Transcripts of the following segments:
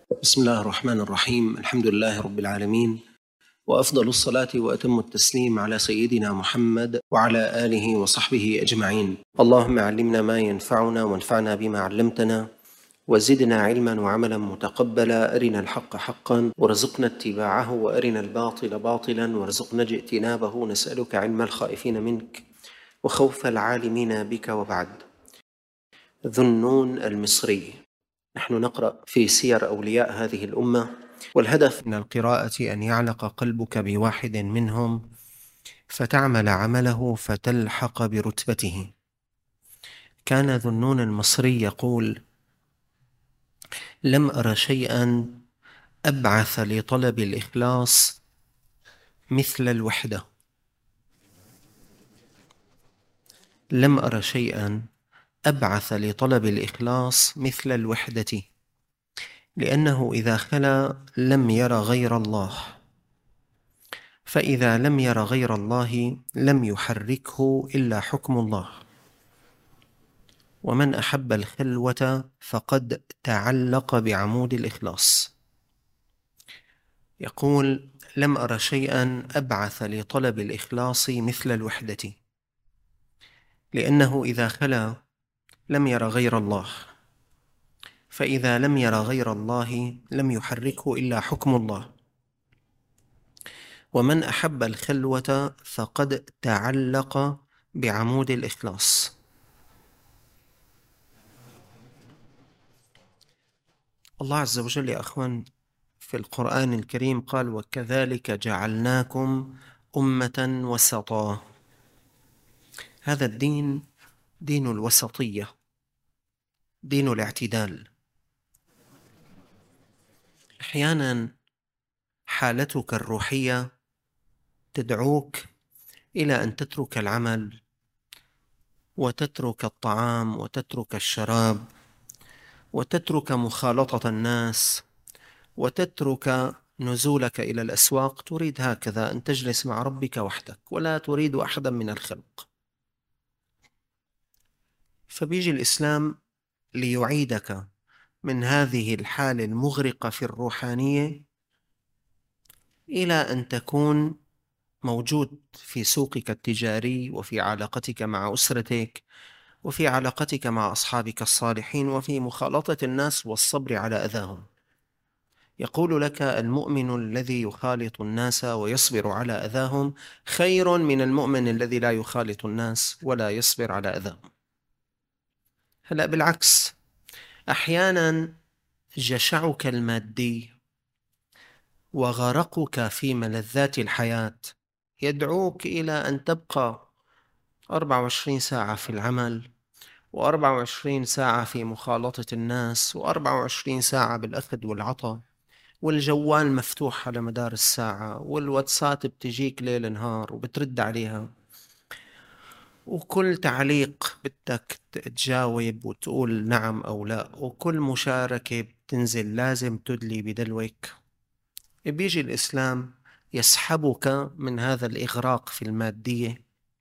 بسم الله الرحمن الرحيم. الحمد لله رب العالمين، وأفضل الصلاة وأتم التسليم على سيدنا محمد وعلى آله وصحبه أجمعين. اللهم علمنا ما ينفعنا وانفعنا بما علمتنا، وزدنا علما وعملا متقبلا. أرنا الحق حقا وارزقنا اتباعه، وأرنا الباطل باطلا وارزقنا اجتنابه. نسألك علم الخائفين منك وخوف العالمين بك. وبعد. ذو النون المصري. نحن نقرأ في سير أولياء هذه الأمة، والهدف من القراءة أن يعلق قلبك بواحد منهم فتعمل عمله فتلحق برتبته. كان ذو النون المصري يقول: لم أر شيئا أبعث لطلب الإخلاص مثل الوحدة. لم أر شيئا أبعث لطلب الإخلاص مثل الوحدة، لأنه إذا خلا لم ير غير الله، فإذا لم ير غير الله لم يحركه إلا حكم الله، ومن أحب الخلوة فقد تعلق بعمود الإخلاص. يقول: لم أر شيئا أبعث لطلب الإخلاص مثل الوحدة، لأنه إذا خلا لم ير غير الله، فإذا لم ير غير الله لم يحركه إلا حكم الله، ومن أحب الخلوة فقد تعلق بعمود الإخلاص. الله عز وجل يا أخوان في القرآن الكريم قال: وكذلك جعلناكم أمة وسطا. هذا الدين دين الوسطية، دين الاعتدال. أحيانا حالتك الروحية تدعوك إلى أن تترك العمل وتترك الطعام وتترك الشراب وتترك مخالطة الناس وتترك نزولك إلى الأسواق. تريد هكذا أن تجلس مع ربك وحدك ولا تريد أحدا من الخلق. فبيجي الإسلام ليعيدك من هذه الحالة المغرقة في الروحانية إلى أن تكون موجود في سوقك التجاري، وفي علاقتك مع أسرتك، وفي علاقتك مع أصحابك الصالحين، وفي مخالطة الناس والصبر على أذاهم. يقول لك: المؤمن الذي يخالط الناس ويصبر على أذاهم خير من المؤمن الذي لا يخالط الناس ولا يصبر على أذاهم. هلأ بالعكس، أحيانا جشعك المادي وغرقك في ملذات الحياة يدعوك إلى أن تبقى 24 ساعة في العمل، و24 ساعة في مخالطة الناس، و24 ساعة بالأخذ والعطاء، والجوال مفتوح على مدار الساعة، والواتساب بتجيك ليل نهار وبترد عليها، وكل تعليق بدك تجاوب وتقول نعم أو لا، وكل مشاركة بتنزل لازم تدلي بدلوك. بيجي الإسلام يسحبك من هذا الإغراق في المادية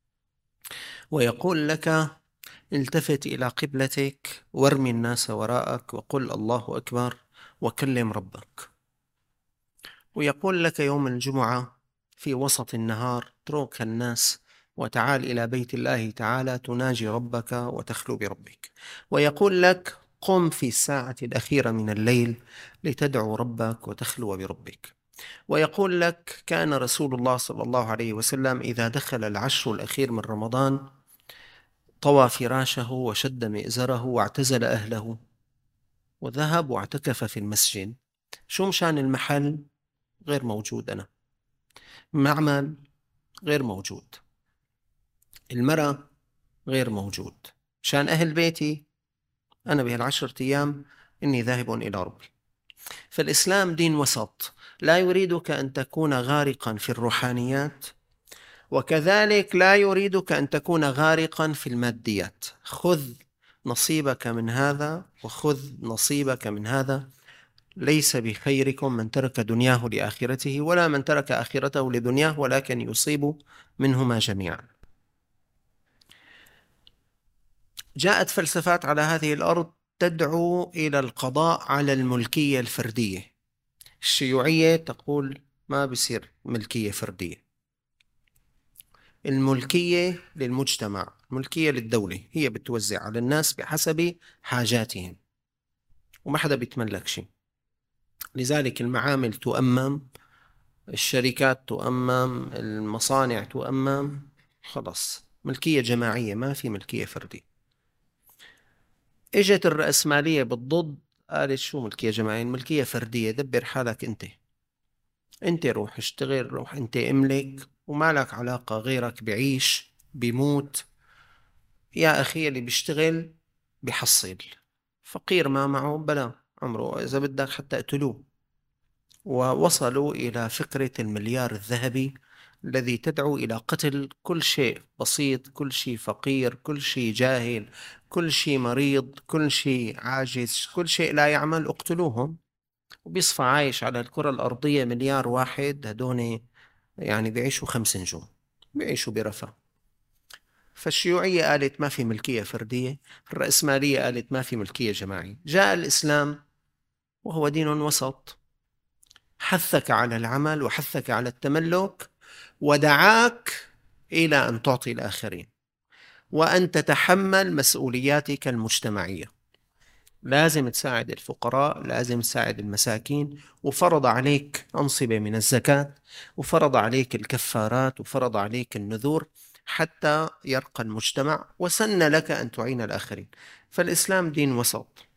ويقول لك: التفت إلى قبلتك وارمي الناس وراءك وقل الله أكبر وكلم ربك. ويقول لك يوم الجمعة في وسط النهار: اترك الناس وتعال إلى بيت الله تعالى تناجي ربك وتخلو بربك. ويقول لك: قم في الساعة الأخيرة من الليل لتدعو ربك وتخلو بربك. ويقول لك: كان رسول الله صلى الله عليه وسلم إذا دخل العشر الأخير من رمضان طوى فراشه وشد مئزره واعتزل أهله وذهب واعتكف في المسجد. شو مشان المحل؟ غير موجود. أنا معمل غير موجود، المرأة غير موجود، شان أهل بيتي أنا بهالعشرة أيام إني ذاهب إلى ربي. فالإسلام دين وسط، لا يريدك أن تكون غارقا في الروحانيات، وكذلك لا يريدك أن تكون غارقا في الماديات. خذ نصيبك من هذا وخذ نصيبك من هذا. ليس بخيركم من ترك دنياه لآخرته، ولا من ترك آخرته لدنياه، ولكن يصيب منهما جميعا. جاءت فلسفات على هذه الأرض تدعو إلى القضاء على الملكية الفردية. الشيوعية تقول ما بصير ملكية فردية، الملكية للمجتمع، الملكية للدولة، هي بتوزع على الناس بحسب حاجاتهم وما حدا بيتملك شيء. لذلك المعامل تؤمم، الشركات تؤمم، المصانع تؤمم، خلص ملكية جماعية، ما في ملكية فردية. اجت الرأسمالية بالضد، قالت شو ملكية جماعية؟ الملكية فردية، دبر حالك انت روح اشتغل، روح انت املك وما لك علاقة، غيرك بعيش بيموت. يا أخي اللي بيشتغل بيحصل، فقير ما معه بلا عمره، إذا بدك حتى اقتلوه. ووصلوا إلى فكرة المليار الذهبي الذي تدعو إلى قتل كل شيء بسيط، كل شيء فقير، كل شيء جاهل، كل شيء مريض، كل شيء عاجز، كل شيء لا يعمل اقتلوهم. وبيصفى عايش على الكرة الأرضية مليار واحد، هدول يعني بيعيشوا 5 نجوم، بيعيشوا برفاه. فالشيوعية قالت ما في ملكية فردية، الرأسمالية قالت ما في ملكية جماعية. جاء الإسلام وهو دين وسط، حثك على العمل وحثك على التملك، ودعاك إلى أن تعطي الآخرين وأن تتحمل مسؤولياتك المجتمعية. لازم تساعد الفقراء، لازم تساعد المساكين، وفرض عليك أنصبة من الزكاة، وفرض عليك الكفارات، وفرض عليك النذور حتى يرقى المجتمع، وسن لك أن تعين الآخرين. فالإسلام دين وسط.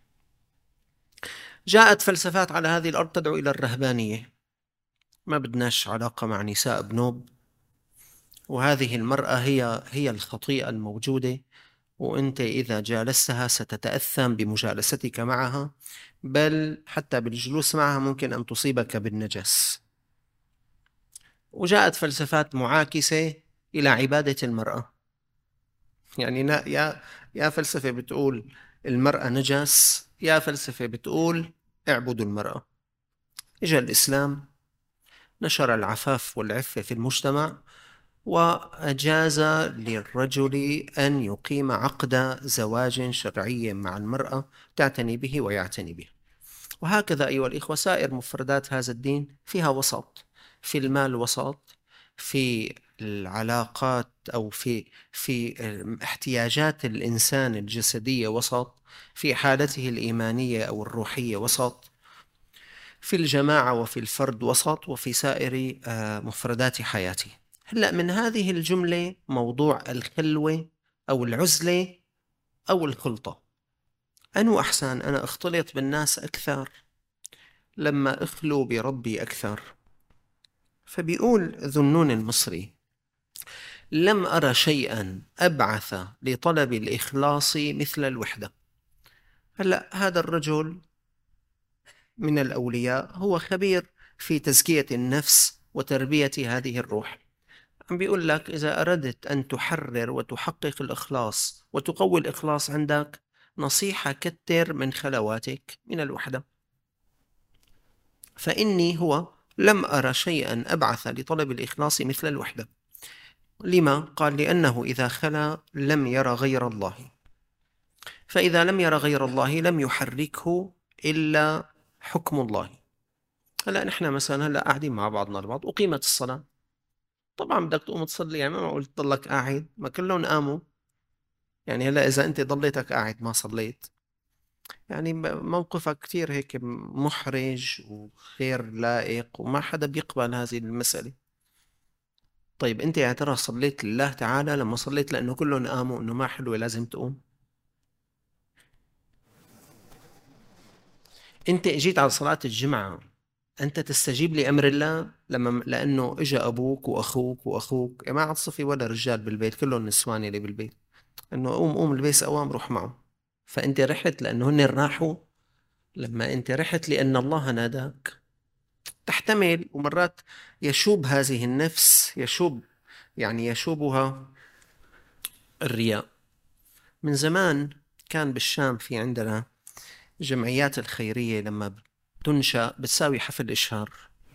جاءت فلسفات على هذه الأرض تدعو إلى الرهبانية، ما بدناش علاقة مع نساء بنوب، وهذه المرأة هي الخطيئة الموجودة، وأنت إذا جالستها ستتأثم بمجالستك معها، بل حتى بالجلوس معها ممكن أن تصيبك بالنجس. وجاءت فلسفات معاكسة إلى عبادة المرأة، يعني يا فلسفة بتقول المرأة نجس، يا فلسفة بتقول اعبدوا المرأة. إجا الإسلام نشر العفاف والعفة في المجتمع، وأجاز للرجل أن يقيم عقد زواج شرعي مع المرأة تعتني به ويعتني به. وهكذا أيها الإخوة سائر مفردات هذا الدين فيها وسط، في المال وسط، في العلاقات أو في احتياجات الإنسان الجسدية وسط، في حالته الإيمانية أو الروحية وسط، في الجماعة وفي الفرد وسط، وفي سائر مفردات حياته. هلأ من هذه الجملة موضوع الخلوة أو العزلة أو الخلطة، أنو أحسن؟ أنا أختلط بالناس أكثر لما أخلو بربي أكثر؟ فبيقول ذنون المصري: لم أرى شيئا أبعث لطلب الإخلاص مثل الوحدة. هلأ هذا الرجل من الأولياء هو خبير في تزكية النفس وتربية هذه الروح. عم بيقول لك إذا أردت أن تحرر وتحقق الإخلاص وتقوي الإخلاص عندك، نصيحة كتر من خلواتك من الوحدة. فإني هو لم أرى شيئا أبعث لطلب الإخلاص مثل الوحدة. لما؟ قال لأنه إذا خلا لم ير غير الله، فإذا لم ير غير الله لم يحركه إلا حكم الله. هلا نحن مثلا هلا قاعدين مع بعضنا البعض، أقيمت الصلاة، طبعا بدك تقوم تصلي، يعني ما معقول تضلك قاعد، ما كلهم قاموا. يعني هلا إذا أنت ضليتك قاعد ما صليت، يعني موقفك كتير هيك محرج وغير لائق، وما حدا بيقبل هذه المسألة. طيب أنت يا ترى صليت لله تعالى لما صليت لأنه كلهم قاموا إنه ما حلوة لازم تقوم؟ أنت إجيت على صلاة الجمعة، أنت تستجيب لأمر الله لأنه إجا أبوك وأخوك وأخوك، ما عاد صفي ولا رجال بالبيت، كلهم نسوان اللي بالبيت، إنه قوم البس أوام روح معه. فأنت رحت لأنه هن راحوا. لما أنت رحت لأن الله ناداك. تحتمل ومرات يشوب هذه النفس، يعني يشوبها الرياء. من زمان كان بالشام في عندنا جمعيات الخيرية لما تنشأ بتساوي حفل إشهار.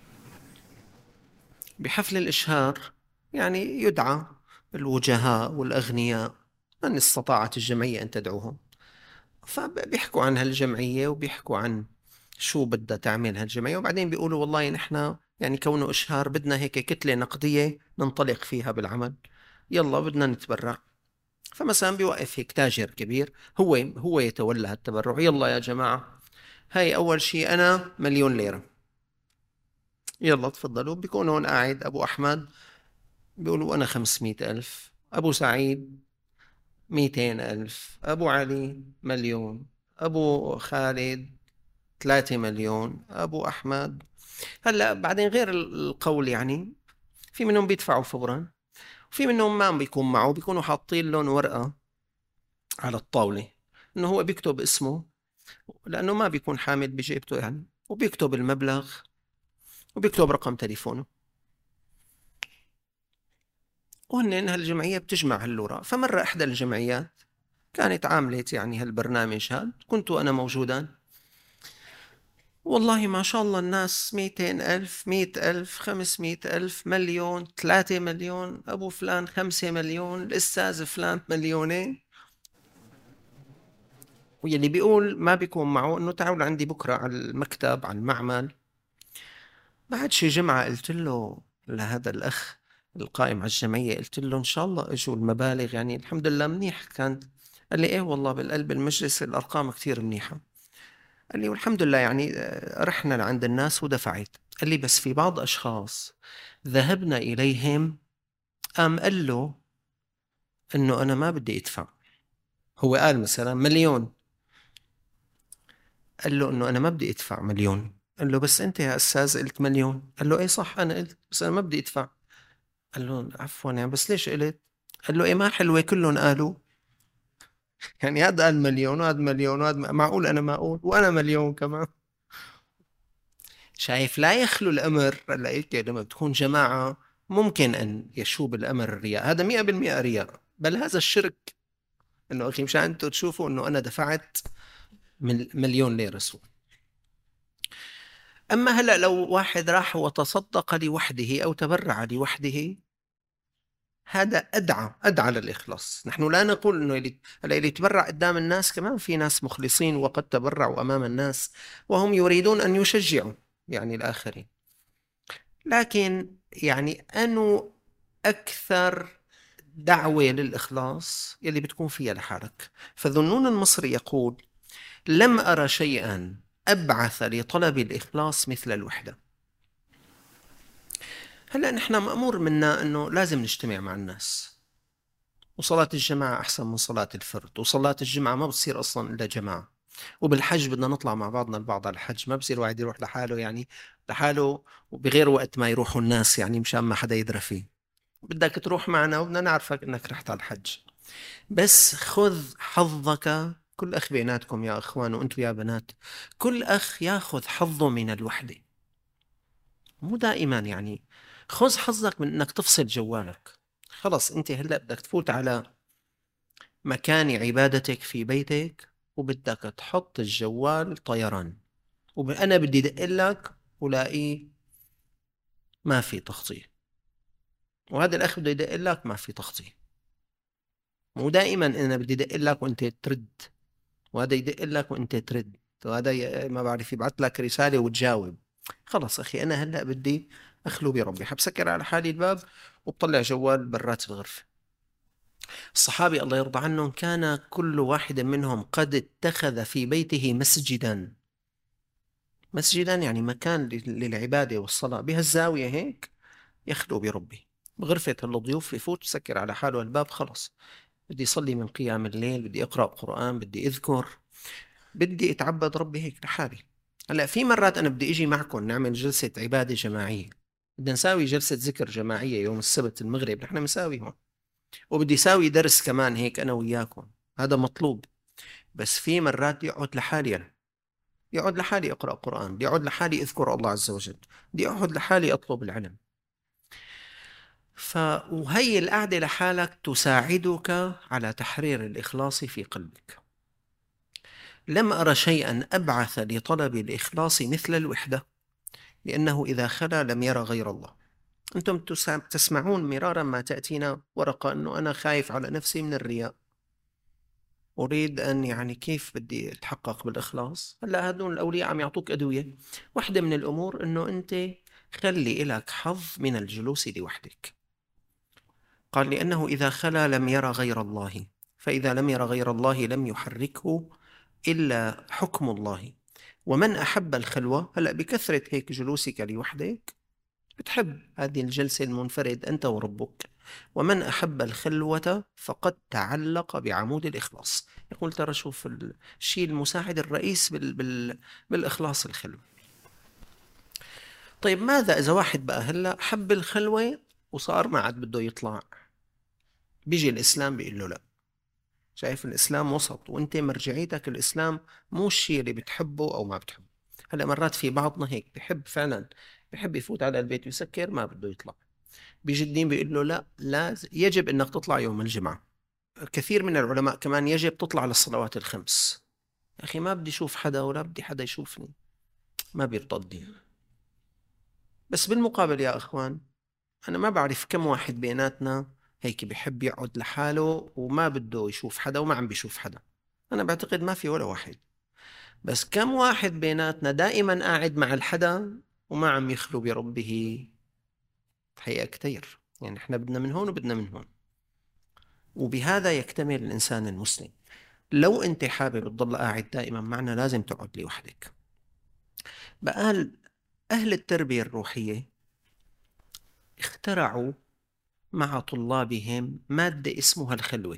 بحفل الإشهار يعني يدعى الوجهاء والأغنياء من استطاعت الجمعية أن تدعوهم، فبيحكوا عن هالجمعية وبيحكوا عن شو بدها تعمل هالجمعية، وبعدين بيقولوا والله نحن يعني كونه إشهار بدنا هيك كتلة نقدية ننطلق فيها بالعمل، يلا بدنا نتبرع. فمثلا بيوقف هيك تاجر كبير، هو يتولى هالتبرع، يلا يا جماعة هاي أول شيء أنا 1,000,000 ليرة، يلا تفضلوا. بيكون هون قاعد أبو أحمد بيقولوا أنا 500,000، أبو سعيد 200,000، أبو علي 1,000,000، أبو خالد 3,000,000، أبو أحمد. هلأ بعدين غير القول يعني، في منهم بيدفعوا فورا، وفي منهم ما بيكون معه، بيكونوا حاطين لهم ورقة على الطاولة إنه هو بيكتب اسمه، لأنه ما بيكون حامل بجيبته يعني، وبيكتب المبلغ وبيكتب رقم تليفونه، وهن هالجمعية بتجمع هالوراء. فمرة إحدى الجمعيات كانت عاملة يعني هالبرنامج هاد، كنت أنا موجودا، والله ما شاء الله الناس 200,000، 100,000، 500,000، 1,000,000، 3,000,000، أبو فلان 5,000,000، الأستاذ فلان 2,000,000. واللي بيقول ما بيكون معه إنه تعالوا عندي بكرة على المكتب على المعمل. بعد شي جمعة قلت له لهذا الأخ القائم على الجمعية، قلت له إن شاء الله إجوا المبالغ يعني الحمد لله منيح كانت. قال لي إيه والله بالقلب المجلس الأرقام كتير منيحة. قال لي والحمد لله يعني رحنا لعند الناس ودفعت. قال لي بس في بعض أشخاص ذهبنا إليهم، قام قال له إنه أنا ما بدي أدفع. هو قال مثلا 1,000,000، قال له إنه أنا ما بدي أدفع 1,000,000. قال له بس أنت يا أستاذ قلت 1,000,000. قال له إيه صح أنا قلت، بس أنا ما بدي أدفع. قال له عفوا يعني بس ليش قلت؟ قال له إيه ما حلوة كلهم قالوا. يعني هذا قال 1,000,000 وهذا 1,000,000 وهذا معقول أنا ما أقول وأنا 1,000,000 كمان؟ شايف لا يخلو الأمر. هيك لما بتكون جماعة ممكن أن يشوب الأمر الرياء، هذا 100% رياء، بل هذا الشرك. إنه أخي مشان أنتوا تشوفوا إنه أنا دفعت 1,000,000 ليرة سوء. أما هلأ لو واحد راح وتصدق لوحده أو تبرع لوحده، هذا أدعى للإخلاص. نحن لا نقول إنه اللي يتبرع قدام الناس، كمان في ناس مخلصين وقد تبرعوا أمام الناس وهم يريدون أن يشجعوا يعني الآخرين. لكن يعني أنو أكثر دعوة للإخلاص يلي بتكون فيها لحالك. فذنون المصري يقول لم أرى شيئا أبعث لطلب الإخلاص مثل الوحدة. هلأ نحن مأمور منا أنه لازم نجتمع مع الناس، وصلاة الجماعة أحسن من صلاة الفرد، وصلاة الجمعة ما بتصير أصلا إلا جماعة، وبالحج بدنا نطلع مع بعضنا البعض على الحج، ما بصير واحد يروح لحاله يعني لحاله وبغير وقت ما يروحوا الناس يعني مشان ما حدا يدرى فيه. بدك تروح معنا وبدنا نعرفك انك رحت على الحج، بس خذ حظك. كل أخ بيناتكم يا أخوان وأنتم يا بنات، كل أخ ياخذ حظه من الوحدة. مو دائما يعني خذ حظك من أنك تفصل جوالك. خلص أنت هلأ بدك تفوت على مكان عبادتك في بيتك وبدك تحط الجوال طيران، وأنا بدي دق لك ولاقيه ما في تغطية، وهذا الأخ بده يدق لك ما في تغطية. مو دائما أنا بدي دق لك وأنت ترد، وهذا يدق لك وأنت ترد، وهذا ما بعرف يبعث لك رسالة وتجاوب. خلص أخي أنا هلأ بدي أخلو بربي، حبسكر على حالي الباب وبطلع جوال برات الغرفة. الصحابة الله يرضى عنهم كان كل واحد منهم قد اتخذ في بيته مسجدا. مسجدا يعني مكان للعبادة والصلاة، بهالزاوية هيك يخلو بربي. بغرفة الضيوف يفوت يسكر على حاله الباب، خلص بدي يصلي من قيام الليل، بدي أقرأ قرآن، بدي أذكر، بدي أتعبد ربي هيك لحالي. هلا في مرات أنا بدي أجي معكم نعمل جلسة عبادة جماعية، بدنا نساوي جلسة ذكر جماعية يوم السبت المغرب، نحن مساوي هون، وبدي أساوي درس كمان هيك أنا وياكم، هذا مطلوب. بس في مرات يقعد لحالي أنا، يقعد لحالي أقرأ قرآن، بدي أقعد لحالي أذكر الله عز وجل، بدي أقعد لحالي أطلب العلم. وهي القعدة لحالك تساعدك على تحرير الإخلاص في قلبك. لم أرى شيئا أبعث لطلب الإخلاص مثل الوحدة، لأنه إذا خلا لم يرى غير الله. أنتم تسمعون مرارا ما تأتينا ورقة أنه أنا خايف على نفسي من الرياء. أريد أن يعني كيف بدي أتحقق بالإخلاص؟ هلا هدول الأولياء عم يعطوك أدوية. واحدة من الأمور إنه أنت خلي إلك حظ من الجلوس لوحدك. قال لأنه إذا خلا لم يرى غير الله، فإذا لم يرى غير الله لم يحركه إلا حكم الله. ومن أحب الخلوة، هلأ بكثرة هيك جلوسك لوحدك بتحب هذه الجلسة المنفرد أنت وربك. ومن أحب الخلوة فقد تعلق بعمود الإخلاص. يقول ترى شوف الشيء المساعد الرئيس بالإخلاص الخلوة. طيب ماذا إذا واحد بقى هلأ حب الخلوة وصار ما عاد بده يطلع؟ بيجي الإسلام بيقول له لا. شايف الإسلام وسط، وأنت مرجعيتك الإسلام، مو الشيء اللي بتحبه أو ما بتحبه. هلا مرات في بعضنا هيك بحب فعلا، بحب يفوت على البيت ويسكر ما بده يطلع. بيجي الدين بيقول له لا، يجب انك تطلع يوم الجمعة. كثير من العلماء كمان يجب تطلع للصلوات الخمس. يا أخي ما بدي أشوف حدا ولا بدي حدا يشوفني، ما بيرضى الدين. بس بالمقابل يا أخوان، أنا ما بعرف كم واحد بيناتنا هيك بيحب يقعد لحاله وما بده يشوف حدا وما عم بيشوف حدا. أنا بعتقد ما في ولا واحد. بس كم واحد بيناتنا دائما قاعد مع الحدا وما عم يخلو بربه؟ الحقيقة كتير. يعني احنا بدنا من هون وبدنا من هون. وبهذا يكتمل الإنسان المسلم. لو أنت حابب تضل قاعد دائما معنا لازم تقعد لوحدك. بقى أهل التربية الروحية اخترعوا مع طلابهم مادة اسمها الخلوة،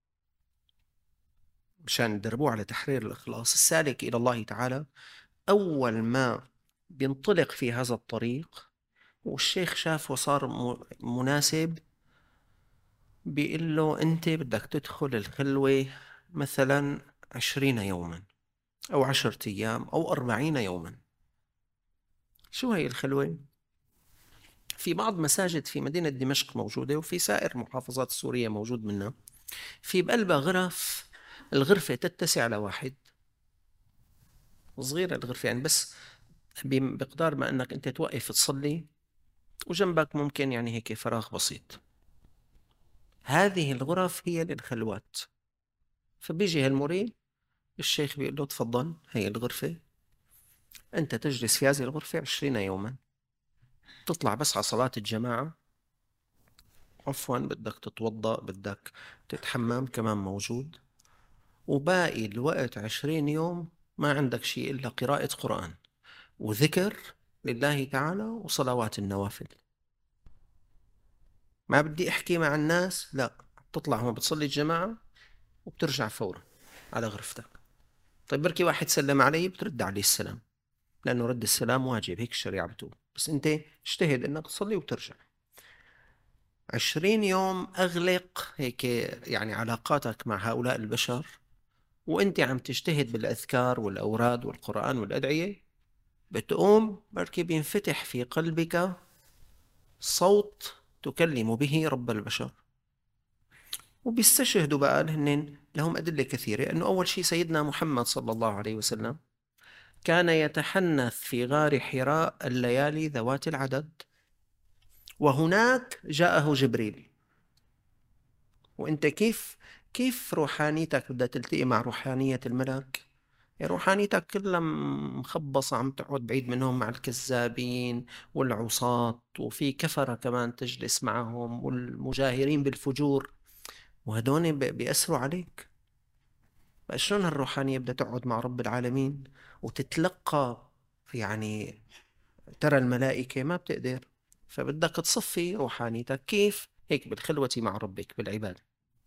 مشان يدربوه على تحرير الإخلاص. السالك إلى الله تعالى أول ما بينطلق في هذا الطريق والشيخ شافه صار مناسب، بيقول له أنت بدك تدخل الخلوة مثلا 20 يوما أو 10 أيام أو 40 يوما. شو هي الخلوة؟ في بعض مساجد في مدينة دمشق موجودة، وفي سائر المحافظات السورية موجود منها. في بقلبها غرف، الغرفة تتسع لواحد. صغيرة الغرفة يعني، بس بمقدار ما أنك أنت توقف تصلي وجنبك ممكن يعني هيك فراغ بسيط. هذه الغرف هي للخلوات. فبيجي هالمريد، الشيخ بيقول له تفضل هي الغرفة، أنت تجلس في هذه الغرفة 20 يوما. تطلع بس على صلاة الجماعة، عفوا بدك تتوضأ، بدك تتحمم كمان موجود. وباقي الوقت 20 يوم ما عندك شيء إلا قراءة قرآن وذكر لله تعالى وصلوات النوافل. ما بدي أحكي مع الناس، لا، تطلع هون بتصلي الجماعة وبترجع فورا على غرفتك. طيب بركي واحد سلم علي بترد عليه السلام، لأنه رد السلام واجب، هيك الشريعة بتقول. بس أنت اجتهد أنك تصلي وترجع. 20 يوم أغلق هيك يعني علاقاتك مع هؤلاء البشر، وأنت عم تجتهد بالأذكار والأوراد والقرآن والأدعية. بتقوم بركي بينفتح في قلبك صوت تكلم به رب البشر. وبيستشهدوا بقى هن لهم أدلة كثيرة، أنه أول شيء سيدنا محمد صلى الله عليه وسلم كان يتحنث في غار حراء الليالي ذوات العدد، وهناك جاءه جبريل. وانت كيف روحانيتك بدها تلتقي مع روحانية الملك؟ يا روحانيتك كلها مخبصة، عم تقعد بعيد منهم مع الكذابين والعصاة، وفي كفرة كمان تجلس معهم والمجاهرين بالفجور، وهدول بيأثروا عليك. فشلون هالروحانية بدها تقعد مع رب العالمين وتتلقى يعني ترى الملائكة؟ ما بتقدر. فبدك تصفي روحانيتك. كيف؟ هيك بالخلوة مع ربك بالعبادة.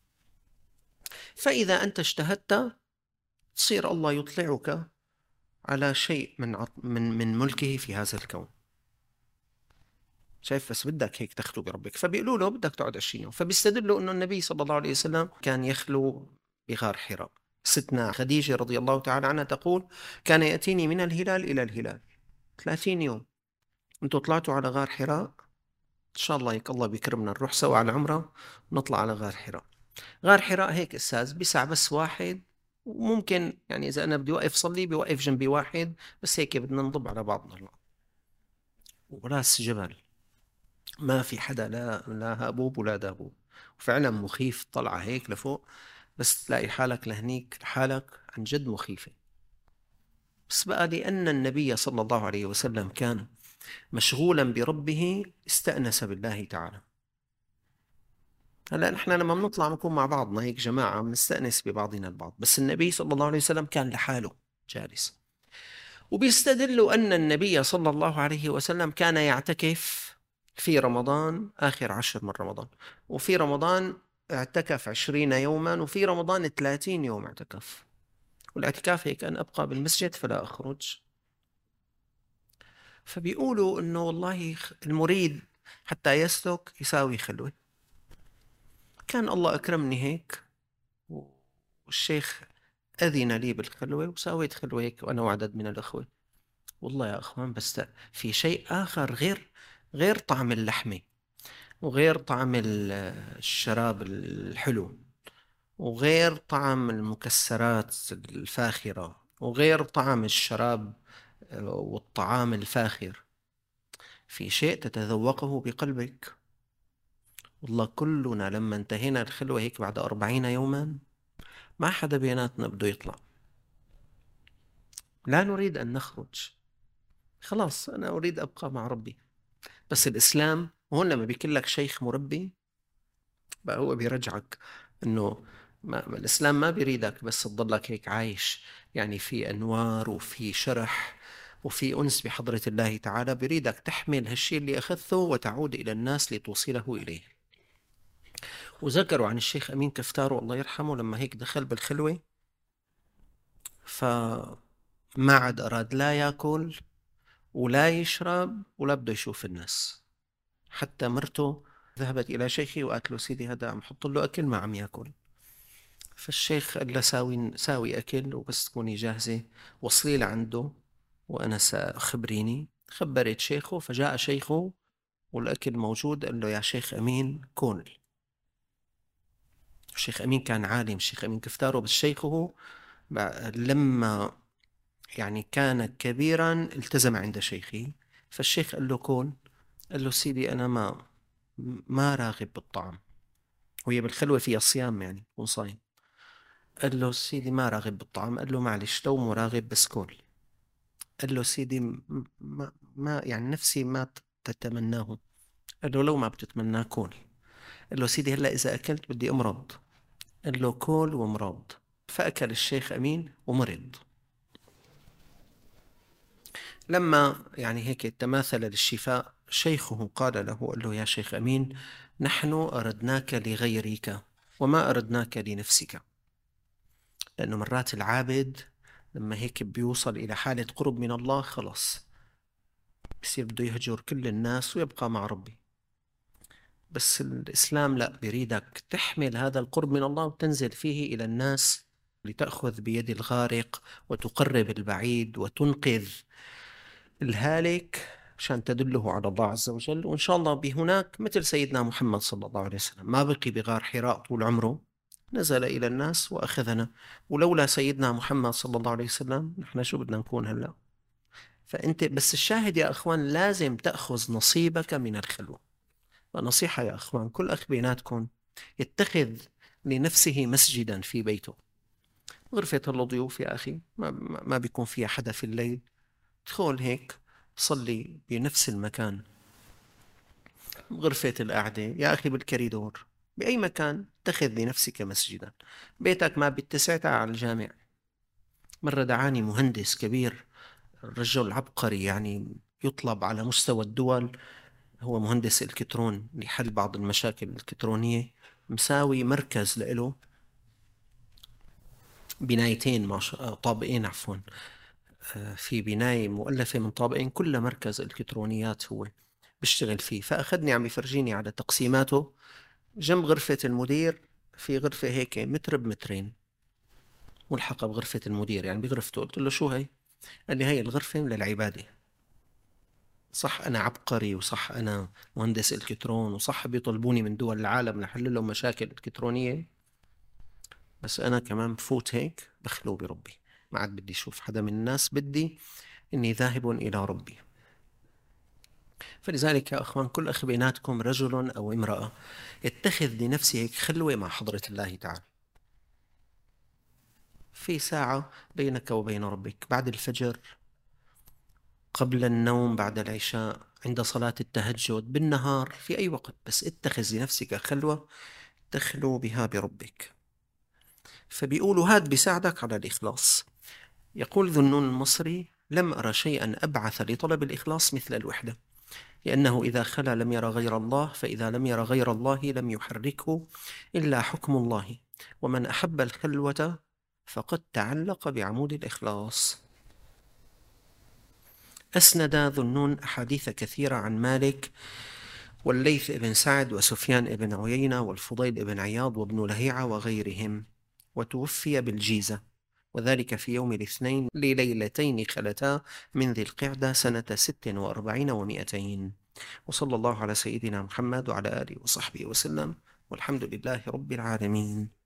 فإذا أنت اجتهدت تصير الله يطلعك على شيء من ملكه في هذا الكون. شايف؟ بس بدك هيك تخلو بربك. فبيقولوا له بدك تقعد 20 يوم. فبيستدلوا انه النبي صلى الله عليه وسلم كان يخلو بغار حراء. ستنا خديجة رضي الله تعالى عنها تقول كان يأتيني من الهلال إلى الهلال 30 يوم. انتوا طلعتوا على غار حراء، إن شاء الله هيك الله بيكرمنا نروح سوا على عمرة ونطلع على غار حراء. غار حراء هيك أستاذ بيسع بس واحد، وممكن يعني إذا أنا بدي وقف صلي بيوقف جنبي واحد، بس هيك بدنا نضب على بعضنا. وراس جبل، ما في حدا، لا هبوب ولا دابوب. وفعلا مخيف طلعة هيك لفوق. بس تلاقي حالك لهنيك حالك عن جد مخيفة. بس بقى لأن النبي صلى الله عليه وسلم كان مشغولا بربه استأنس بالله تعالى. هلا نحن لما بنطلع بنكون مع بعضنا هيك جماعة بنستأنس ببعضنا البعض، بس النبي صلى الله عليه وسلم كان لحاله جالس. وبيستدلوا أن النبي صلى الله عليه وسلم كان يعتكف في رمضان آخر 10 من رمضان، وفي رمضان اعتكف 20 يوما، وفي رمضان 30 يوم اعتكف. والاعتكاف هيك أن أبقى بالمسجد فلا أخرج. فبيقولوا أنه والله المريد حتى يسلك يساوي خلوة. كان الله أكرمني هيك، والشيخ أذن لي بالخلوة وساويت خلوة هيك وأنا وعدد من الأخوة. والله يا أخوان بس في شيء آخر غير طعم اللحمة، وغير طعم الشراب الحلو، وغير طعم المكسرات الفاخرة، وغير طعم الشراب والطعام الفاخر. في شيء تتذوقه بقلبك. والله كلنا لما انتهينا الخلوة هيك بعد 40 يوما ما حدا بيناتنا بده يطلع، لا نريد أن نخرج. خلاص أنا أريد أبقى مع ربي. بس الإسلام هون لما بيكون لك شيخ مربي بقى هو بيرجعك إنه الإسلام ما بيريدك بس تضلك هيك عايش يعني في أنوار وفي شرح وفي أنس بحضرة الله تعالى. بيريدك تحمل هالشيء اللي أخذته وتعود إلى الناس لتوصله إليه. وذكروا عن الشيخ أمين كفتار الله يرحمه لما هيك دخل بالخلوة فما عاد أراد لا يأكل ولا يشرب ولا بده يشوف الناس. حتى مرته ذهبت إلى شيخي وقالت له سيدي هذا عم حط له أكل ما عم يأكل. فالشيخ قال له ساوي أكل وبس تكوني جاهزة وصلي لعنده وأنا سأخبريني. خبرت شيخه فجاء شيخه والأكل موجود. قال له يا شيخ أمين كل. الشيخ أمين كان عالم، الشيخ أمين كفتاره، بس شيخه لما يعني كان كبيرا التزم عند شيخه. فالشيخ قال له كل. قال له سيدي أنا ما راغب بالطعام، وهي بالخلوة فيها صيام يعني يكون صايم. قال له سيدي ما راغب بالطعام. قال له معلش لو مو راغب بس كل. قال له سيدي ما يعني نفسي ما تتمناه. قال له لو ما بتتمناه كل. قال له سيدي هلا إذا أكلت بدي أمرض. قال له كل ومرض. فأكل الشيخ أمين ومرض. لما يعني هيك تماثل للشفاء شيخه قال له، قال له يا شيخ أمين نحن أردناك لغيرك وما أردناك لنفسك. لأنه مرات العابد لما هيك بيوصل إلى حالة قرب من الله خلص بصير بده يهجر كل الناس ويبقى مع ربي. بس الإسلام لا، بيريدك تحمل هذا القرب من الله وتنزل فيه إلى الناس لتأخذ بيد الغارق وتقرب البعيد وتنقذ الهالك عشان تدله على الله عز وجل. وإن شاء الله بهناك مثل سيدنا محمد صلى الله عليه وسلم ما بقي بغار حراء طول عمره، نزل إلى الناس وأخذنا. ولولا سيدنا محمد صلى الله عليه وسلم نحن شو بدنا نكون هلأ؟ فأنت بس الشاهد يا أخوان لازم تأخذ نصيبك من الخلوة. ونصيحة يا أخوان كل أخ بيناتكم يتخذ لنفسه مسجدا في بيته. غرفة الضيوف يا أخي ما بيكون فيها حدا في الليل، ادخل هيك صلي بنفس المكان. غرفة القعدة يا أخي بالكريدور، بأي مكان اتخذ لنفسك مسجدا. بيتك ما بيتسع تعال على الجامع. مرة دعاني مهندس كبير، رجل عبقري يعني يطلب على مستوى الدول، هو مهندس إلكترون لحل بعض المشاكل الإلكترونية. مساوي مركز له بنايتين طابقين عفوا، في بناية مؤلفة من طابقين كلها مركز إلكترونيات هو بيشتغل فيه. فأخذني عم يفرجيني على تقسيماته. جنب غرفة المدير في غرفة هيك متر بمترين ملحقة بغرفة المدير يعني بغرفته. قلت له شو هي؟ قال لي هي الغرفة للعبادة. صح أنا عبقري وصح أنا مهندس إلكترون وصح بيطلبوني من دول العالم لحل لهم مشاكل إلكترونية، بس أنا كمان بفوت هيك بخلو بربي. ما عاد بدي أشوف حدا من الناس، بدي إني ذاهب إلى ربي. فلذلك يا أخوان كل أخ بيناتكم رجل أو امرأة يتخذ لنفسه هيك خلوة مع حضرة الله تعالى. في ساعة بينك وبين ربك، بعد الفجر، قبل النوم، بعد العشاء، عند صلاة التهجد، بالنهار، في أي وقت، بس اتخذ لنفسك خلوة تخلو بها بربك. فبيقولوا هاد بيساعدك على الإخلاص. يقول ذو النون المصري: لم أرى شيئا أبعث لطلب الإخلاص مثل الوحدة، لأنه إذا خلا لم ير غير الله، فإذا لم ير غير الله لم يحركه إلا حكم الله، ومن أحب الخلوة فقد تعلق بعمود الإخلاص. أسند ذو النون أحاديث كثيرة عن مالك والليث بن سعد وسفيان بن عيينة والفضيل بن عياض وابن لهيعة وغيرهم، وتوفي بالجيزة، وذلك في يوم الاثنين لليلتين خلتا من ذي القعدة سنة 46 و200. وصلى الله على سيدنا محمد وعلى آله وصحبه وسلم، والحمد لله رب العالمين.